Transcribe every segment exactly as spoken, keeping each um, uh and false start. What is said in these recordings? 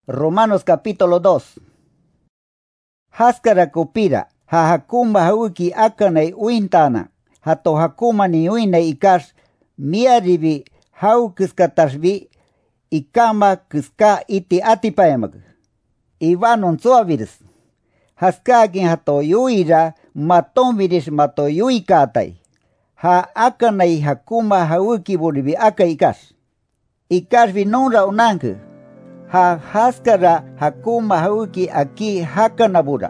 Romanos capítulo dos. Haskara kupira, ha hakuma hauki akanay uintana, hato hakuma ni uina ikas, miaribi hau kiskatashbi, ikama kiska iti atipayamag. Ivanon suaviris. Haskagin hato yuira, maton viris mato yuikatay. Ha akanay hakuma hauki buribi aka ikas. Ikas vinonra unanke. Ha haskara hakuma hauki aki hakanabura.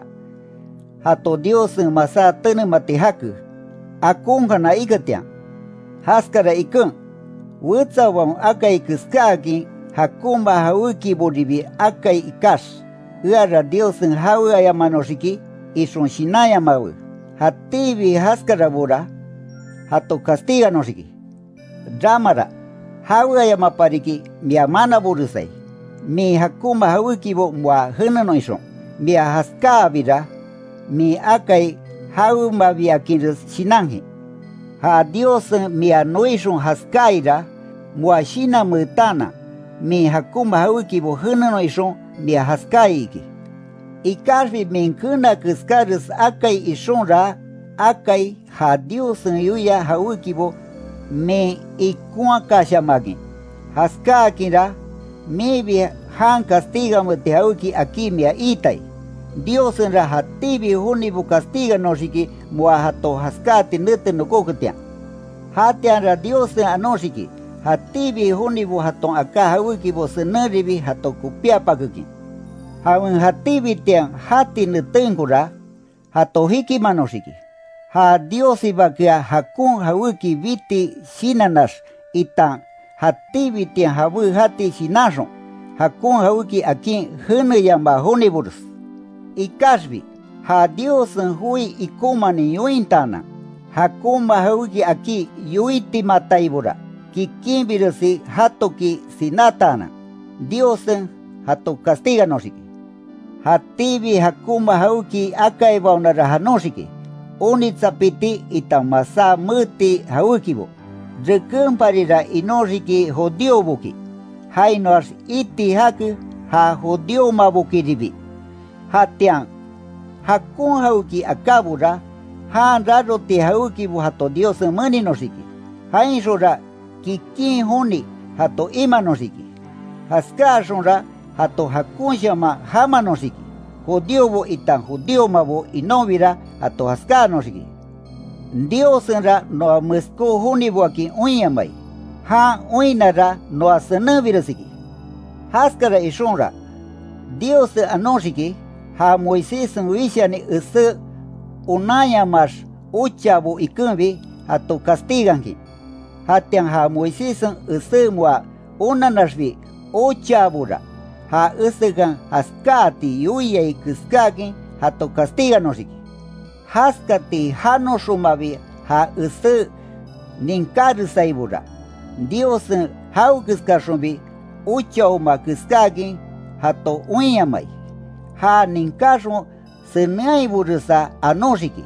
Hato Dios masa tene mati haku. Akungana ikatian. Haskara ikun. Wutsawan akai kiskagi hakuma hauki buribi akai ikas. Uara Dios hau ayamanoshiki isun shinaya mawe. Hativi haskara bura. Hato castiga noshiki. Dramara. Hau ayamapariki miamana burusai. Mi hakuma hauki bo mwa hana noishon. Mi haska vira. Mi akai hau maviakiris shinangi. Ha Dios mi anoishon haskaira. Mwa shina mutana. Mi hakuma hauki bo hana noishon. Mi haskaiki. Ikarvi minkuna kiskaris akai ishonra. Akai ha Dios yuya hauki bo. Me ikua kashamagi. Haskakira. Mebi han castiga mete hauki aquí mia itai. Dios en rahatibi hunibu castiga noshiki muahato haskati nete no koketia. Hatian ra Dios en anoshiki. Hatibi hunibu haton aka hauki bo seneribi hato kupia pakuki. Hawen hatibi tian hati netengura hato hiki manoshiki. Ha Dios ibakia hakun hauki viti sinanas itan. Hatibi tian habu hati sinashon. Hakun hauki aki hene yamba honiburus. Ikashbi. Ha Dios hui ikuma ni yuintana. Hakuma hauki aki yuiti mataibura. Kikimbirusi hatoki sinatana. Dios hato castiga noshiki. Hatibi hakuma hauki akai baunara hanoshiki. Unitsapiti itamasa muti haukibo. Rekumparira inoshiki hodio buki. Hainos iti haku ha hodio mabuki ribi. Hatian. Hakun hauki akabura. Han raroti hauki bu hato Dios mani noshiki. Hainshora kikin huni hato ima noshiki. Haskashonra hato hakun shama hama noshiki. Hodio bu itan hodio mabu inovira hato haska noshiki. Dios enra no amusko hunibu aki unyamai. Ha uinara no asenavirasiki. Haskara ishonra. Dios anoshiki. Ha Moisés wishani ese unayamas uchabu ikumbi hato castiganki. Hatian ha Moisés ese mua unanashvi uchabura. Ha esegan haskati yuyai kiskagi hato castiganoshiki. Haskati hano shumavi ha ese ninkari saibura. Dios hau kiskashumbi uchauma kiskagi hato unyamai. Ha ninkashum senaiburusa anoshiki.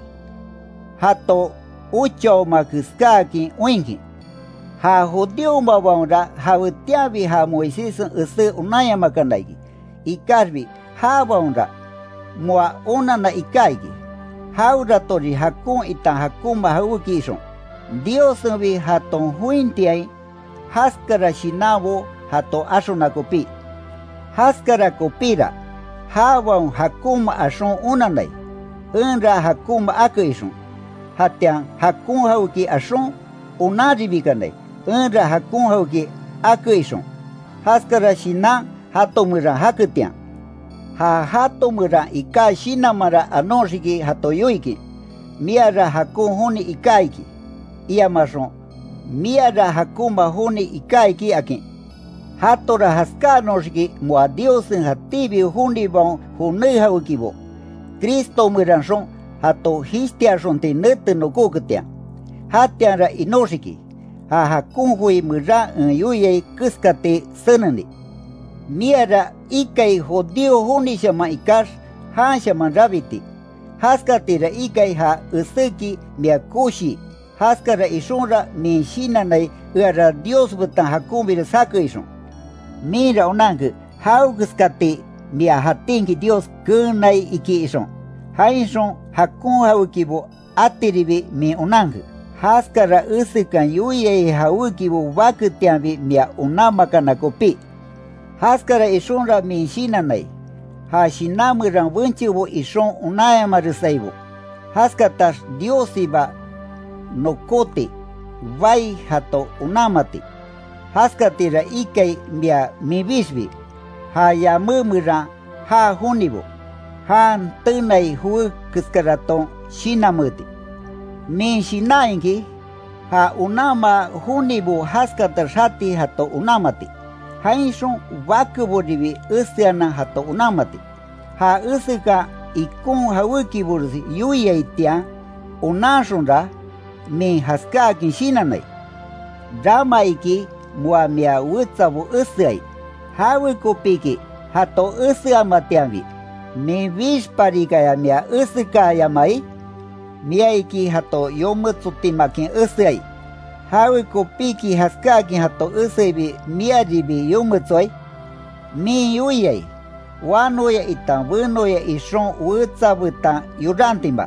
Hato uchauma kiskagi uinki. Ha hudiuma waunra ha utiavi ha Moisés ese unayama kanaiki. Ikarvi ha waunra mua unana ikaiki. Haura tori hakun itan hakuma hauki ishon. Dios vi haton huintiai. Haskara shinabo hato ashona kopi. Haskara kopira. Hawan hakuma ashon unanai. Unra hakuma akaishon. Hatian hakun hauki ashon unaribikanai. Unra hakun hauki akaishon. Haskara shina hato mura hakutian. Ha hato mura ika shinamara anoshiki hato yoiki. Miara hakun huni ikaiki. Iamashon. Miara hakuma huni ikaiki aki. Hatora haska noshiki mua Dios en hatibi huni bon huni haukibo. Cristo muranshon hato histiashon te nete no koketia. Hatianra inoshiki. Ha hakun hui mura en yuyei kiskate senani. Miara ikai hodio huni shama ikas han shaman rabiti. Haskatira ikai ha useki miakushi. Haskara ishonra mi shinanai uara Dios butan hakumbira saka ishon. Mira onangu Hauguskati mia hatingi Dios kunai iki ison. Hainson hakun haukibo atiribi mi unang. Haskara usikan yuye haukibo wakutiambi mia unamakana kopi. Haskara isonra mi shinanai. Ha shinamurang bunchibo ison unayamarisaibo. Haskatas Diosiba nokote vai hato unamati. Haskatira ikai mia mibisbi. Ha yamumura ha hunibo. Han tunai hu kiskaraton shinamuti. Min shinaingi ha unama hunibo haskatar shati hato unamati. Hainson wakuboribi usiana hato unamati. Ha usika ikun hawukibursi yuyaitia unashunra min haskakin shinanai. Drama iki mua mia wutsabu usiai. Hawukupiki hato usiamatiambi. Mi vishparikaya mia usikaya mai. Mia iki hato yomutsutimakin usiai. Hawukupiki haskakin hato usibi mia ribi yomutsoi. Mi yuyai. Wanoya itan winoya ishon wutsabutan yurantimba.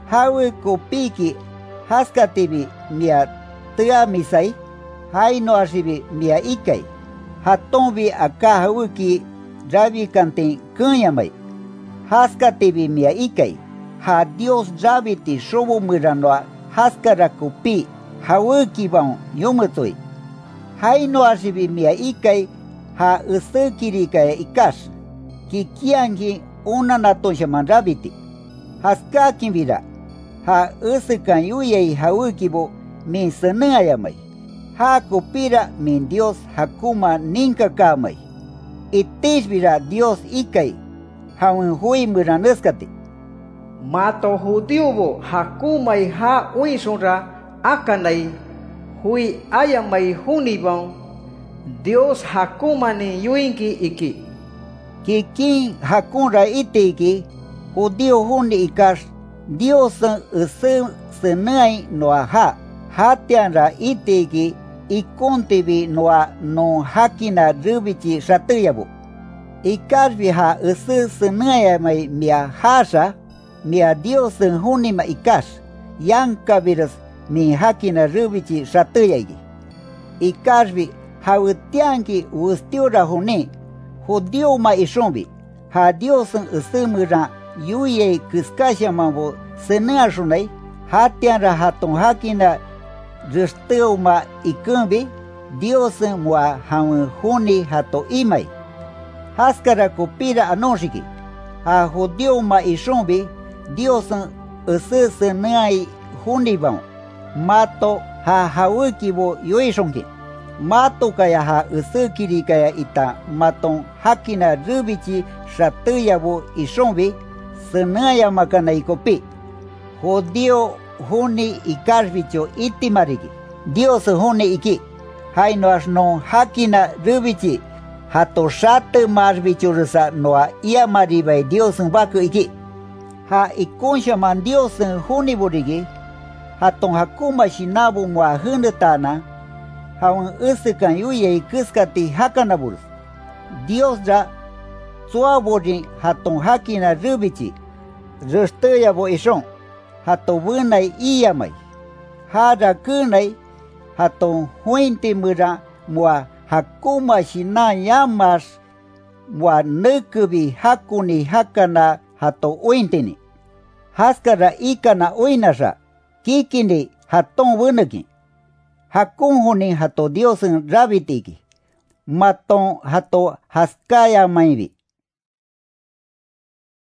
Hawukupiki haskatibi mia tuamisai. Haino asibi mia ikai. Hatombi aka hawuki rabi kantin kunyamai. Haskatibi mia ikai. Ha Dios rabiti shobo muranoa haskara kupi hawuki ban yomutsoi. Haino asibi mia ikai ha usukirikaya ikas. Kikiangi una natonshaman rabiti. Haskakin vira. Ha usukan yuyei hawukibo min senayamai. Ha kupira min Dios hakuma ninka kamai. Itishbira Dios ikai. Haun hui muranuskati. Mato hudiubo hakumai ha uisonra akanai. Hui ayamai hunibon. Dios hakuma ni yuinki iki. Kikin hakunra itiki. Hudio huni ikas. Dios usu senai noaha. Hatianra itiki. Ikontibi noa no hakina rubichi shatuyabu. Ikarbi ha usu senayamai mia hasa. Mia Dios hunima ikas. Yankabiras mi hakina rubichi shatuyagi. Ikarbi ha utianki ustiura huni. Hudioma ishombi. Ha Dios usumura yuye kiskashamambo senashunai. Hatianra haton hakina rusteuma ikumbi. Dios mua haun huni hato imai. Haskara kupira anoshiki. Ha hudioma ishombi. Dios usu senai hunibon. Mato ha hawukibo yoishonki. Mato kaya ha usukiri kaya ita maton hakina rubichi shatuyabo ishombi. Senaya makana ikopi. Hodio huni ikarbicho itimariki. Dios huni iki. Haino asno hakina rubichi. Hato shatu marbicho rusa noa ia maribai Dios baku iki. Ha ikonshaman Dios huniburigi. Haton hakuma shinabu mua hunutana. Haun usukan yuye kuskati hakanaburus. Dios ra suabori haton hakina rubichi. Rustuyabo ishon. Hato wunai iyamai. Hara kunai. Haton huinti mura mua hakuma shina yamas. Mua nukubi hakuni hakana hato uintini. Haskara ikana uinasa. Kikini haton wunuki. Hakun huni hato Dios rabitiki. Maton hato haskaya maibi.